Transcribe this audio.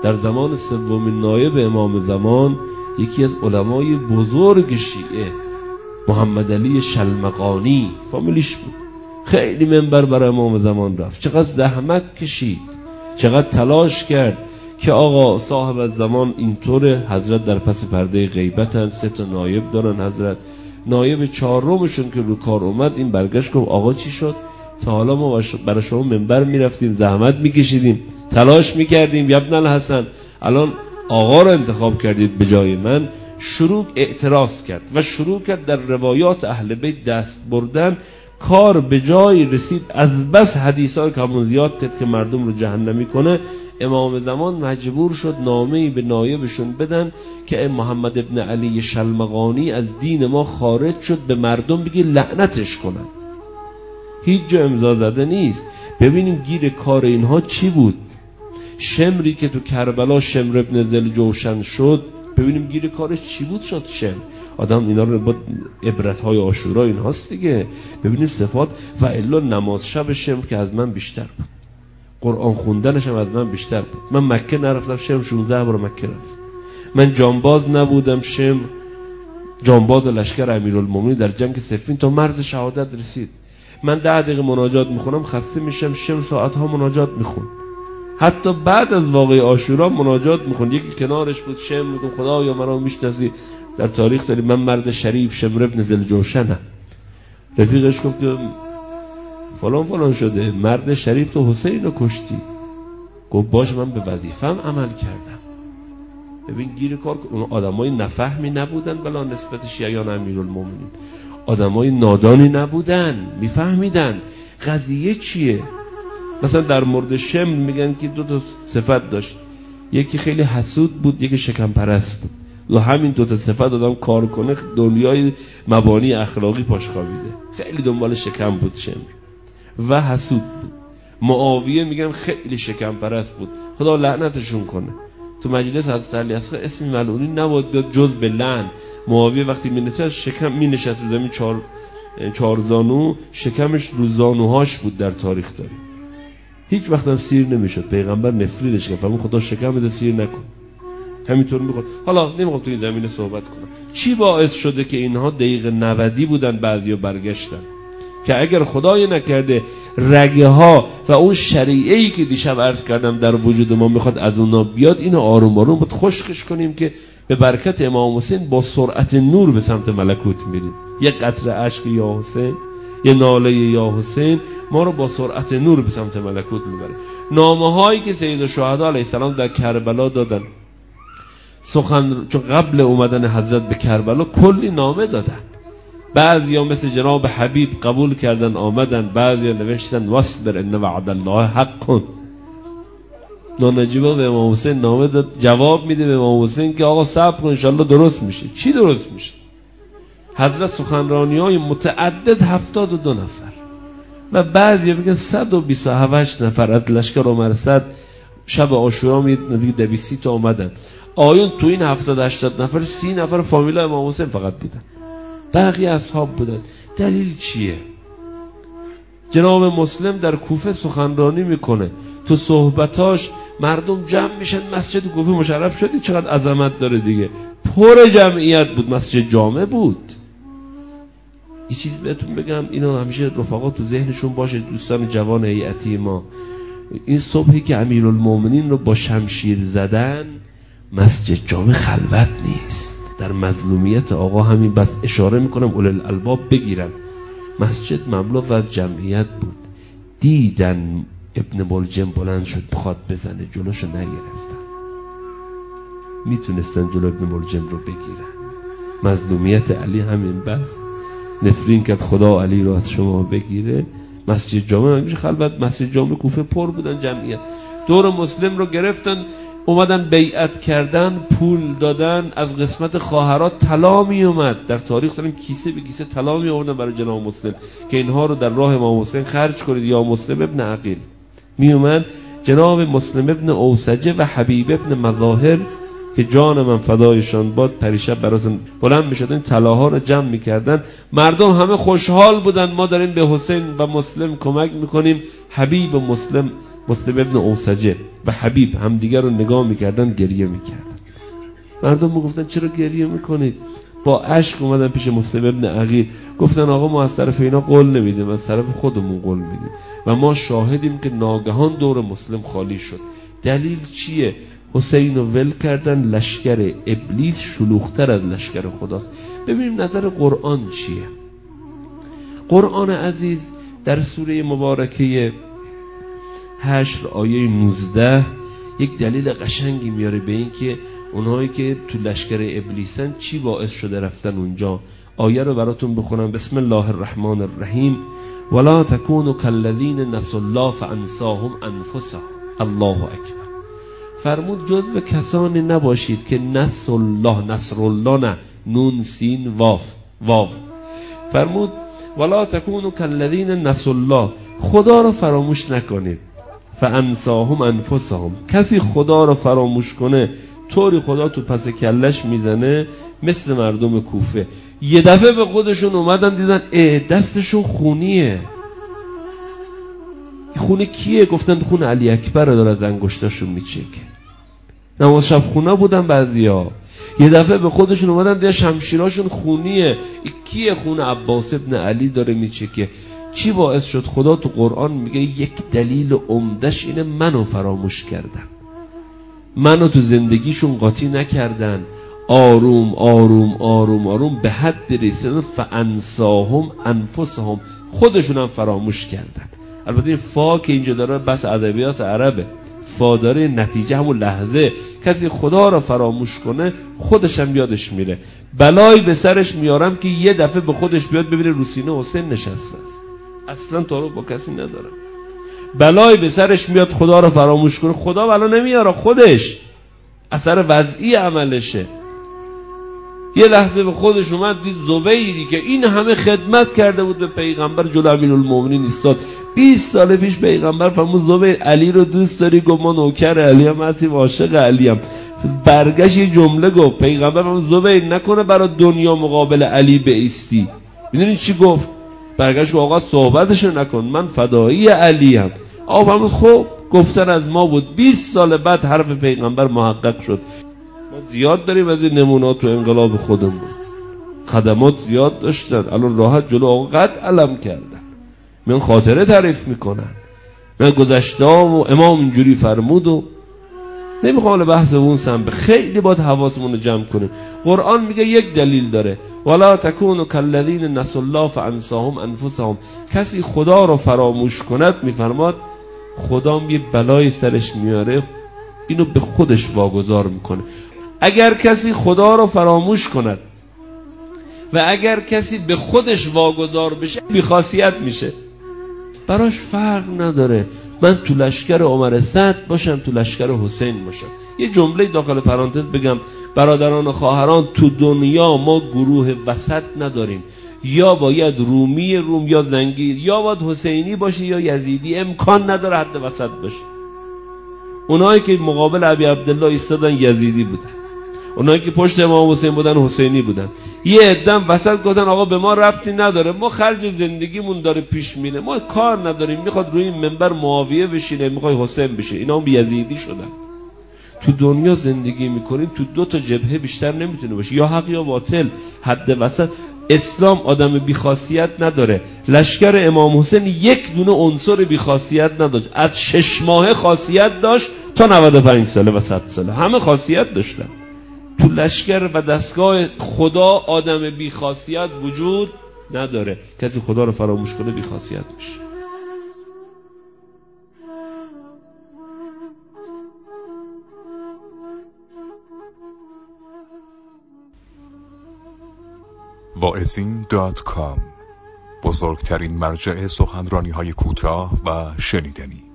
در زمان سومین نایب امام زمان یکی از علمای بزرگ شیعه محمد علی شلمقانی فامیلیش بود، خیلی منبر برای امام زمان رفت، چقدر زحمت کشید، چقدر تلاش کرد که آقا صاحب الزمان اینطوره، حضرت در پس پرده غیبتن، 3 نایب دارن، حضرت نایب 4مشون که رو کار اومد این برگشت گفت آقا چی شد؟ تا حالا ما برای شما منبر میرفتیم، زحمت میکشیدیم، تلاش میکردیم، ابن الحسن الان آقا رو انتخاب کردید به جای من. شروع اعتراض کرد و شروع کرد در روایات اهل بیت دست بردن. کار به جای رسید، از بس حدیثا که همون زیاد کرد که مردم رو جهنمی کنه، امام زمان مجبور شد نامه‌ای به نایبشون بدن که محمد ابن علی شلمقانی از دین ما خارج شد، به مردم بگی لعنتش کنن. هیچ جا امضا زده نیست. ببینیم گیر کار اینها چی بود. شمری که تو کربلا شمر ابن ذوالجوشن شد، ببینیم گیر کارش چی بود شد شمر. آدم اینا رو با عبرت‌های عاشورا اینهاست دیگه. ببینیم صفات. و الا نماز شب شمر که از من بیشتر بود، قرآن خوندنش هم از من بیشتر بود. من مکه نرفتم، شمر 16 بار مکه رفت. من جانباز نبودم، شمر جانباز لشکر امیرالمومنین در جنگ صفین تا مرز شهادت رسید. من 10 دقیقه مناجات میخونم خسته میشم، شمر ساعتها مناجات میخون. حتی بعد از واقعه عاشورا مناجات میخون. یکی کنارش بود، شمر میگم خدایا مرا میشناسی، در تاریخ داری من مرد شریف شمر ابن ذوالجوشنم. رفیقش گفت که فلان شده، مرد شریف تو حسین رو کشتی. گفت باش من به وظیفه‌ام عمل کردم. ببین گیر کار که اون آدمای نفهمی نبودن، بلا نسبت شیعیان امیرالمومنین آدمای نادانی نبودن، میفهمیدن قضیه چیه. مثلا در مورد شمر میگن که 2 صفت داشت، یکی خیلی حسود بود، یکی شکم پرست بود. و همین 2 صفت آدم کار کنه دنیای مبانی اخلاقی پاش خوابیده. خیلی دنبال شکم بود شمر و حسود بود. معاویه میگن خیلی شکم پرست بود، خدا لعنتشون کنه. تو مجلس حضرت علی اصلا اسم ملعونی نبود بیاد جز به لعن. معاویه وقتی مینشست شکم مینشست رو زمین 4 زانو، شکمش رو زانوهاش بود. در تاریخ داریم هیچ وقت هم سیر نمیشد، پیغمبر نفرینش کرد، فرمود خدا شکم بده سیر نکن. همینطور میخواد. حالا نمیخوام تو این زمینه صحبت کنم. چی باعث شده که اینها دقیقه 90 بودن، بعضیا برگشتن؟ که اگر خدای نکرده رگه ها و اون شریعه‌ای که دیشب عرض کردم در وجود ما میخواد از اونا بیاد، اینو آروم آروم باید خشکش کنیم که به برکت امام حسین با سرعت نور به سمت ملکوت میریم. یک قطره اشک یا حسین، یه ناله یا حسین ما رو با سرعت نور به سمت ملکوت میبره. نامه هایی که سید الشهدا علیه السلام در کربلا دادن، چون قبل اومدن حضرت به کربلا کلی نامه دادن. بعضیا مثل جناب حبیب قبول کردن آمدن، بعضیا نوشتن واصبر ان وعد الله حق. نانجیبا به امام حسین نامه داد، جواب میده به امام حسین که آقا صبر کن ان شاء الله درست میشه. چی درست میشه؟ حضرت سخنرانی‌های متعدد 72 نفر و بعضیا میگن 128 نفر از لشکر عمر صد شب عاشورا نزدیک 230 تا اومدن. آیون تو این 70-80 نفر 30 نفر فامیل امام حسین فقط بودن، بقیه اصحاب بودن. دلیل چیه؟ جناب مسلم در کوفه سخنرانی میکنه، تو صحبتاش مردم جمع میشن، مسجد کوفه مشرف شدی چقدر عظمت داره دیگه، پر جمعیت بود، مسجد جامع بود. یه چیز بهتون بگم، اینو همیشه رفقا تو ذهنشون باشه، دوستان جوان هیئتی ما، این صبحی که امیرالمومنین رو با شمشیر زدن، مسجد جامع خلوت نیست. در مظلومیت آقا همین بس اشاره میکنم اولل الالباب بگیرن. مسجد مملو از جمعیت بود. دیدن ابن ملجم بلند شد بخواد بزنه، جلوشو نگرفتن. میتونستن جلو ابن ملجم رو بگیرن. مظلومیت علی همین بس نفرین کرد خدا علی رو از شما بگیره. مسجد جامع همیشه خلوت، مسجد جامع کوفه پر بودن جمعیت. دور مسلم رو گرفتن، اومدن بیعت کردن، پول دادن، از قسمت خواهرات طلا می اومد. در تاریخ داریم کیسه به کیسه طلا می آوردن برای جناب مسلم که اینها رو در راه امام حسین خرج کنید. یا مسلم ابن عقیل می اومد، جناب مسلم ابن اوسجه و حبیب ابن مظاهر که جان من فدایشان باد پریشب براتون بلند می شدن، طلاها رو جمع می کردن. مردم همه خوشحال بودن، ما داریم به حسین و مسلم کمک می کنیم. حبیب و مسلم مسلم ابن اوسجه و حبیب همدیگر رو نگاه میکردن، گریه میکردن. مردم میگفتن چرا گریه میکنید؟ با اشک اومدن پیش مسلم ابن عقیل، گفتن آقا ما از طرف اینا قول نمیدیم، از طرف خودمون قول میدیم و ما شاهدیم که ناگهان دور مسلم خالی شد. دلیل چیه؟ حسین رو ول کردن، لشکر ابلیس شلوغ‌تر از لشکر خداست. ببینیم نظر قرآن چیه. قرآن عزیز در سوره مبارکه حشر آیه 19 یک دلیل قشنگی میاره به این که اونهایی که تو لشکر ابلیسن چی باعث شده رفتن اونجا. آیه رو براتون بخونم. بسم الله الرحمن الرحیم. ولا تکونوا کالذین نسوا الله فانساهم انفسهم. الله اکبر. فرمود جزو کسانی نباشید که نسوا الله، نصر الله نه، نون سین واو. فرمود ولا تکونوا کالذین نسوا الله، خدا رو فراموش نکنید. فانساهم انفسهم، کسی خدا رو فراموش کنه طوری خدا تو پس کلش میزنه مثل مردم کوفه. یه دفعه به خودشون اومدن دیدن دستشون خونیه. خونه کیه؟ گفتن خون علی اکبر رو داره از انگشتاشون میچکه. نماز شب خونه بودن بعضیا. یه دفعه به خودشون اومدن دیدن شمشیراشون خونیه. کیه؟ خون عباس ابن علی داره میچکه. چی باعث شد؟ خدا تو قرآن میگه یک دلیل عمدش اینه منو فراموش کردن، منو تو زندگیشون قاطی نکردن، آروم آروم آروم آروم به حد رسیدن فانساهم انفسهم، خودشون هم فراموش کردن. البته این فا که اینجا داره بس ادبیات عربه، فا داره نتیجه همون لحظه. کسی خدا را فراموش کنه خودش هم یادش میره. بلایی به سرش میارم که یه دفعه به خودش بیاد ببینه رو سینه حسین نشسته است، اصلا تعارف با کسی نداره. بلایی به سرش میاد خدا را فراموش کنه، خدا بلا نمیاره، خودش اثر وضعی عملشه. یه لحظه به خودش اومد دید زبیری که این همه خدمت کرده بود به پیغمبر جلو امیرالمومنین ایستاد. 20 سال پیش پیغمبر فرمود زبیر علی رو دوست داری؟ گفت ما نوکر علی ام هستیم، عاشق علی ام. برگشت یه جمله گفت پیغمبر فرمود زبیر نکنه برای دنیا مقابل علی بایستی. میدونی چی گفت؟ برگشت آقا صحبتشو نکن، من فدایی علی ام. آقا فرمود خب گفتن از ما بود. 20 سال بعد حرف پیغمبر محقق شد. ما زیاد داریم از این نمونات تو انقلاب خودمون، خدمات زیاد داشتن، الان راحت جلو آقا قد علم کردن، من خاطره تعریف میکنن، من گذشته‌ام و امام اینجوری فرمود و نمیخوام بحث اون سم. خیلی باید حواسمون رو جمع کنیم. قرآن میگه یک دلیل داره، ولا تکونوا کالذین نسوا الله فانساهم انفسهم. کسی خدا رو فراموش کند، میفرماد خدا یه بلای سرش میاره، اینو به خودش واگذار میکنه. اگر کسی خدا رو فراموش کند و اگر کسی به خودش واگذار بشه بی‌خاصیت میشه. براش فرق نداره من تو لشکر عمر سعد باشم تو لشکر حسین باشم. یه جمله داخل پرانتز بگم، برادران و خواهران، تو دنیا ما گروه وسط نداریم. یا باید رومی روم یا زنگیر، یا باید حسینی باشه یا یزیدی، امکان نداره حد وسط باشه. اونایی که مقابل ابی عبدالله ایستادن یزیدی بودن، اونایی که پشت امام حسین بودن حسینی بودن. یه عده‌ام وسط گفتن آقا به ما ربطی نداره، ما خرج زندگیمون داره پیش میره، ما کار نداریم، میخواد روی این منبر معاویه بشینه، میخواد حسین بشه. اینا هم یزیدی شدن. تو دنیا زندگی میکنیم، تو دو تا جبهه بیشتر نمیتونه باشه، یا حق یا باطل، حد وسط. اسلام آدم بیخاصیت نداره. لشکر امام حسین یک دونه عنصر بیخاصیت نداشت، از 6 ماه خاصیت داشت تا 95 ساله و 100 ساله، همه خاصیت داشتن. تو لشکر و دستگاه خدا آدم بیخاصیت وجود نداره. کسی خدا رو فراموش کنه بیخاصیت میشه. واعظین.com، بزرگترین مرجع سخنرانی‌های کوتاه و شنیدنی.